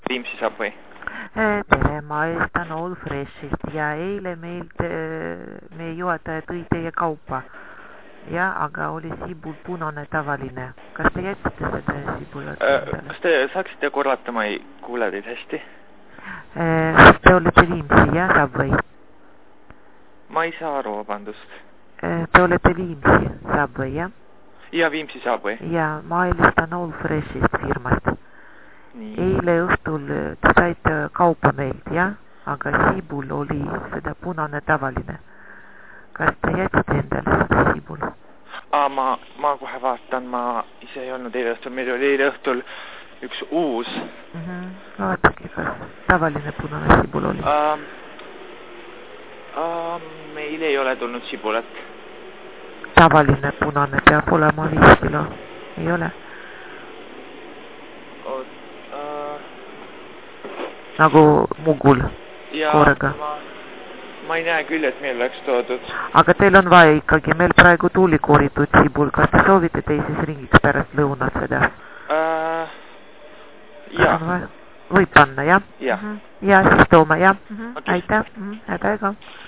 Viimsi saab või? Tere, ma eestan All Freshist ja eile meie juhataja tõi teie kaupa. Ja, aga oli sibul punane tavaline. Kas te jätsite seda sibulat? Kas te saaksite korrata, ma ei kuule teid hästi? Te olete Viimsi, jah, saab või? Ma ei saa aru, vabandust. Te olete Viimsi, saab või, jah? Ja, Viimsi saab või? Ja, ma elistan All Freshist firmast. Nii. Eile õhtul te saite kaupa meilt, jah? Aga sibul oli seda punane tavaline. Kas te jätsite endale seda sibul? Ma kohe vaatan, ma ise ei olnud eile õhtul, meil oli eile õhtul üks uus. Vaatake, kas tavaline punane sibul oli. Meil ei ole tulnud sibulat. Tavaline punane peab olema 5 kilo, ei ole? Nagu mugul koorega. Ma ei näe küll, et meil oleks toodud. Aga teil on vaja ikkagi, meil praegu tuli kooritud sibul, kas te soovite teises ringiks pärast lõunat seda? Jah. Võib panna, jah? Jah. Ja siis tooma, jah? Okay. Aitäh, häda ega.